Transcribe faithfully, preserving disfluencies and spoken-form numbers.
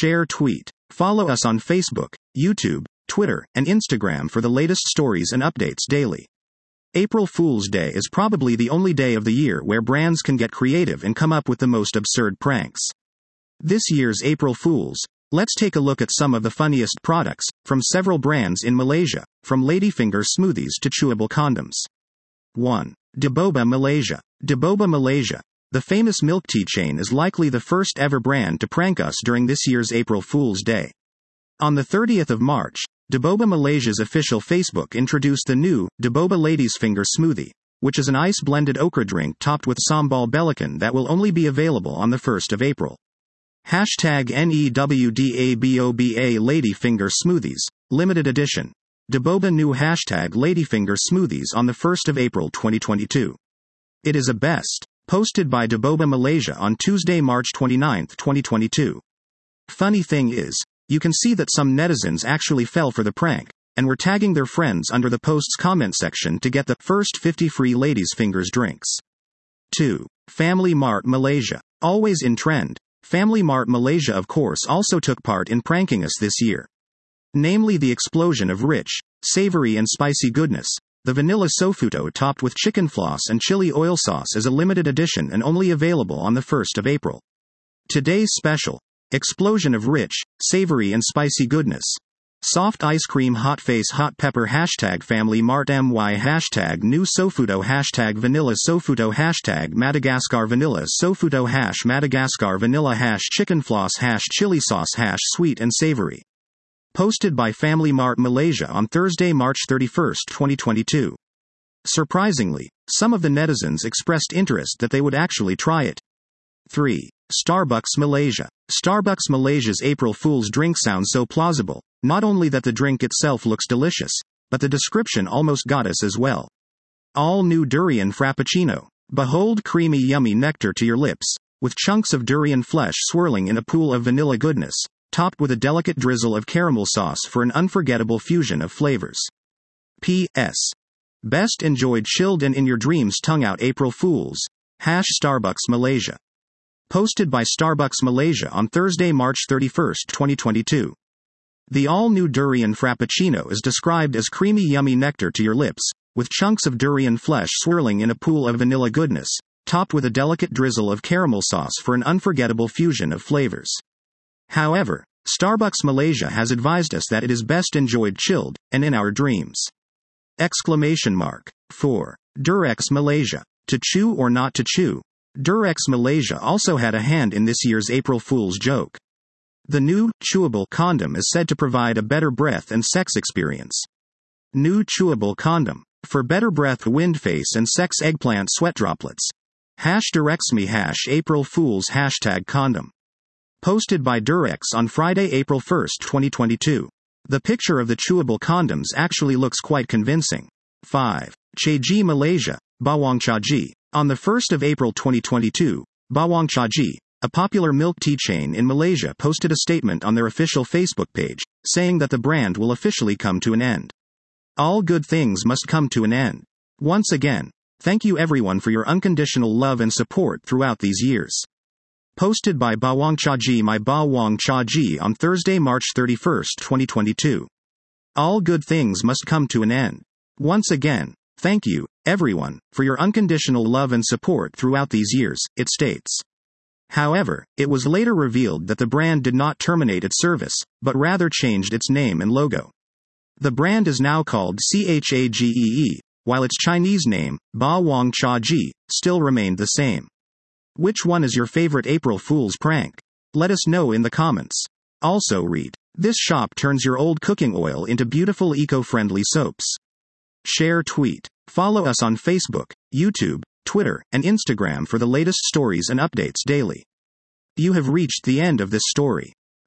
Share, tweet. Follow us on Facebook, YouTube, Twitter, and Instagram for the latest stories and updates daily. April Fool's Day is probably the only day of the year where brands can get creative and come up with the most absurd pranks. This year's April Fools, let's take a look at some of the funniest products from several brands in Malaysia, from ladyfinger smoothies to chewable condoms. one. Deboba Malaysia. Deboba Malaysia, the famous milk tea chain, is likely the first ever brand to prank us during this year's April Fool's Day. On the thirtieth of March, Deboba Malaysia's official Facebook introduced the new Deboba Ladies Finger Smoothie, which is an ice-blended okra drink topped with sambal belacan that will only be available on the first of April. Hashtag NEWDABOBA Lady Finger Smoothies, limited edition. Deboba new hashtag Ladyfinger Smoothies on the first of April twenty twenty-two. It is a best. Posted by Deboba Malaysia on Tuesday, March twenty-ninth, twenty twenty-two. Funny thing is, you can see that some netizens actually fell for the prank, and were tagging their friends under the post's comment section to get the first fifty free ladies' fingers drinks. two. Family Mart Malaysia. Always in trend, Family Mart Malaysia of course also took part in pranking us this year. Namely the explosion of rich, savory and spicy goodness, the vanilla sofuto topped with chicken floss and chili oil sauce is a limited edition and only available on the first of April. Today's special, explosion of rich, savory and spicy goodness. Soft ice cream hot face hot pepper hashtag Family Mart my hashtag new sofuto hashtag vanilla sofuto hashtag Madagascar vanilla sofuto hash Madagascar vanilla hash chicken floss hash chili sauce hash sweet and savory. Posted by Family Mart Malaysia on Thursday, March thirty-first, twenty twenty-two. Surprisingly, some of the netizens expressed interest that they would actually try it. three. Starbucks Malaysia. Starbucks Malaysia's April Fool's drink sounds so plausible, not only that the drink itself looks delicious, but the description almost got us as well. All new durian frappuccino. Behold creamy yummy nectar to your lips, with chunks of durian flesh swirling in a pool of vanilla goodness, topped with a delicate drizzle of caramel sauce for an unforgettable fusion of flavors. P S. Best enjoyed chilled and in your dreams tongue out April Fools. Hash Starbucks Malaysia. Posted by Starbucks Malaysia on Thursday, March thirty-first, twenty twenty-two. The all-new durian frappuccino is described as creamy yummy nectar to your lips, with chunks of durian flesh swirling in a pool of vanilla goodness, topped with a delicate drizzle of caramel sauce for an unforgettable fusion of flavors. However, Starbucks Malaysia has advised us that it is best enjoyed chilled, and in our dreams. Exclamation mark. four. Durex Malaysia. To chew or not to chew? Durex Malaysia also had a hand in this year's April Fool's joke. The new, chewable condom is said to provide a better breath and sex experience. New chewable condom. For better breath wind face and sex eggplant sweat droplets. Hash DurexMe hash April Fool's hashtag condom. Posted by Durex on Friday, April first, twenty twenty-two. The picture of the chewable condoms actually looks quite convincing. five. Chaji Malaysia, Bawang Chaji. On the first of April twenty twenty-two, Bawang Chaji, a popular milk tea chain in Malaysia, posted a statement on their official Facebook page, saying that the brand will officially come to an end. All good things must come to an end. Once again, thank you everyone for your unconditional love and support throughout these years. Posted by Bawang Chaji my Bawang Chaji on Thursday, March thirty-first, twenty twenty-two. All good things must come to an end. Once again, thank you, everyone, for your unconditional love and support throughout these years, it states. However, it was later revealed that the brand did not terminate its service, but rather changed its name and logo. The brand is now called Chagee, while its Chinese name, Bawang Chaji, still remained the same. Which one is your favorite April Fool's prank? Let us know in the comments. Also read, this shop turns your old cooking oil into beautiful eco-friendly soaps. Share, tweet. Follow us on Facebook, YouTube, Twitter, and Instagram for the latest stories and updates daily. You have reached the end of this story.